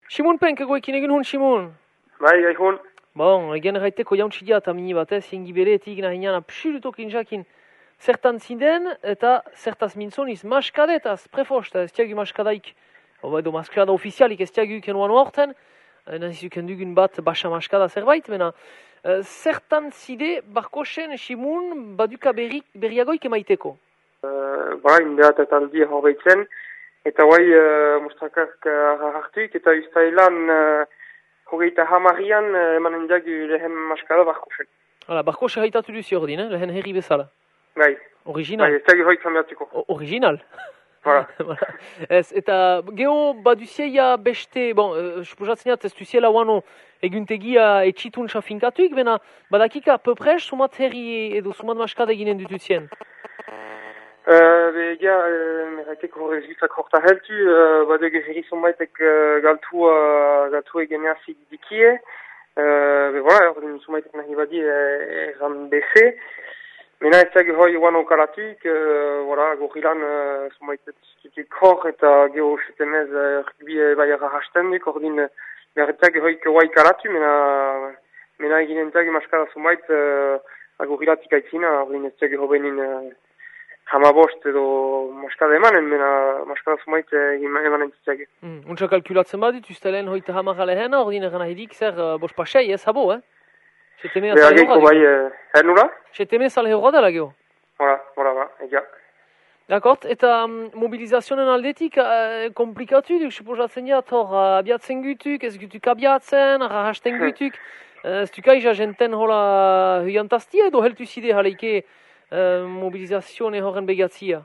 Simon Penk, egoekin egin hon, Simon? Bai, gaihon. Bon, egen erraiteko jauntxidia eta mini bat, ziengi beretik nahinean absolutokin jakin zertan zinden eta zertaz mintzoniz maskadetaz, prefost, ez tiagu maskadaik, edo maskada ofizialik ez tiagu kenuan horten, nahizuken dugun bat basa maskada zerbait, mena, zertan zide barkosen Simon baduka berriagoik emaiteko? Bai, indeat eta aldi horbeitzen, eta guai mustrakak hartuik eta ustailan hogeita hamarian emanen diagu lehen maskada barkosen. Hala, barkose haitatu duzi ordin, lehen herri bezala. Bai. Original. Bai, ez diagu hoi kambiatuko. Original. Voilà. Ez, eta geho baduzieia beste, bon, suposatzen ez duziela guano eguntegia etxitun finkatuik, bena badakika pöprez sumat herri edo sumat maskada eginen dutuzien. Egia, meraitek horrezutak horta heltu, badege herri zonbaitek galtu egeneazik dikie, voilà, ordin zonbaitek nahi badi erran beze. Mena ez zage hoi guano kalatuik, voilà, gorilan zonbaitek zitutik hor eta geho setemez rugbi baiara hasten duk, ordin meraitek hoi guai kalatu, mena eginen zage maskara zonbait gorilatik aitzina, ordin ez zage hobenin hamabost edo maskada emanen, mena maskada zumait emanen zitziak. Untsa kalkulatzen badit, uste lehen hoita hamara lehena, ordin egan ahidik, zer bost pasei, ez habo, Behageiko bai, nula? Seteme salhe horra dela geho. Voilà, egia. Dakort, eta mobilizazionen aldetik komplikatu duk, suposatzen jat, hor abiatzen gutuk, ez gutuk abiatzen, rahasten gutuk, ez dukai jenten hola huiantaztia edo heltu zide jaleike mobilizazione horren begatzia?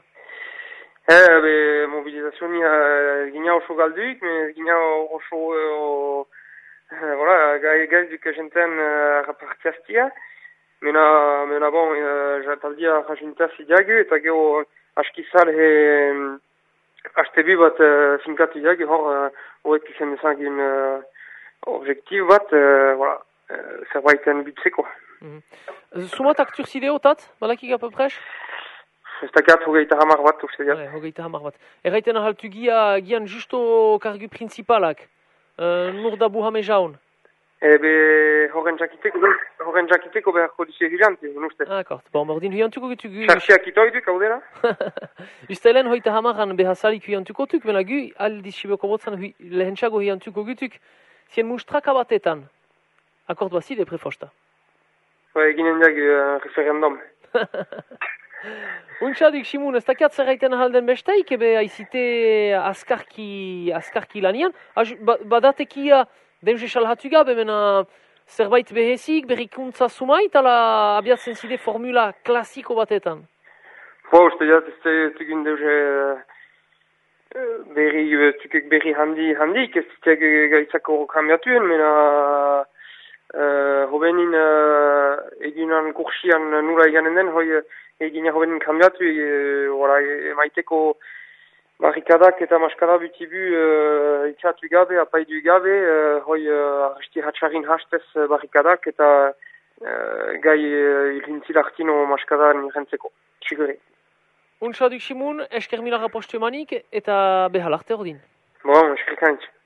Mobilizazioa gina oso galduik, gina oso gaiz duk jenten rapartiaztia, mena bon, jataldia rajuntazi diagu, eta geho askizal hastebi bat finkatu diagu, hor horrek izan dezagin objektiv bat, zerbaiten bitzeko. Sumat aktur zideotat, balakik apopres? Ez dakiat hogeita hamar bat, uste diat. Hogeita hamar bat. Erraiten ahaltu gian justo kargu principalak, nur da buhame jaun? Horren jakiteko beharko dizu egilante, uste. Akort, bon, ordin huiantuko gutu gu... Sarsiak itoiduk, hau dela? Ustelen hoita hamaran behazalik huiantuko tuk, bena gu aldiz siboko botzan lehentsago huiantuko gutuk, zien mustraka batetan. Akort bazide prefosta. Eginen diag referendum. Untsadik, Simon, ez dakiat zerraiten ahalden besteik, ebe aizite askarki lanian. Badatekia demse salhatu gabe, mena zerbait behezik, berrikuntza sumait, ala abiatzen zide formula klasiko batetan. Uste diat, ez tugun deuze berri handik, ez zitiak gaitzako kambiatuen, mena... Hobenin eginan kursian nula eganen den, egina hobenin kambiatu, emaiteko barrikadak eta maskada butibu itxatu gabe, apaidu gabe, arresti hatxarin hastez barrikadak eta gai ilintzil hartino maskada nirentzeko, txigure. Untsadik Simon, esker milara postu emanik eta behalarte ordin. Bon, eskerkantz.